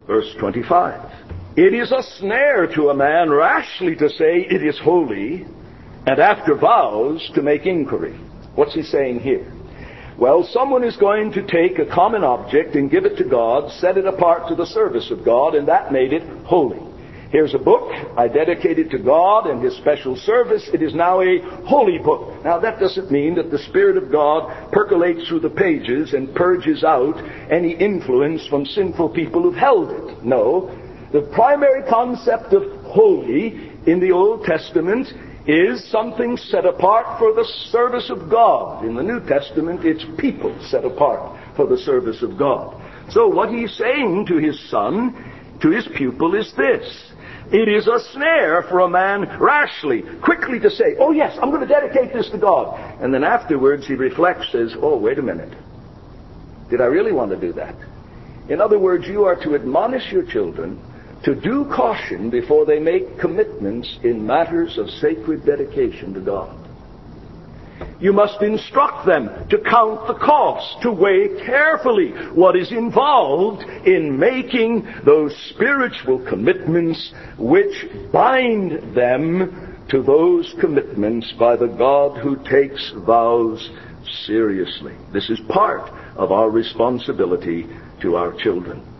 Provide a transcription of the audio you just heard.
Verse 25. It is a snare to a man rashly to say it is holy, and after vows to make inquiry. What's he saying here? Well, someone is going to take a common object and give it to God, set it apart to the service of God, and that made it holy. Here's a book I dedicated to God and His special service. It is now a holy book. Now, that doesn't mean that the Spirit of God percolates through the pages and purges out any influence from sinful people who've held it. No. The primary concept of holy in the Old Testament is something set apart for the service of God. In the New Testament, it's people set apart for the service of God. So what he's saying to his son, to his pupil, is this. It is a snare for a man rashly, quickly to say, oh yes, I'm going to dedicate this to God. And then afterwards he reflects, says, oh, wait a minute. Did I really want to do that? In other words, you are to admonish your children to due caution before they make commitments in matters of sacred dedication to God. You must instruct them to count the cost, to weigh carefully what is involved in making those spiritual commitments which bind them to those commitments by the God who takes vows seriously. This is part of our responsibility to our children.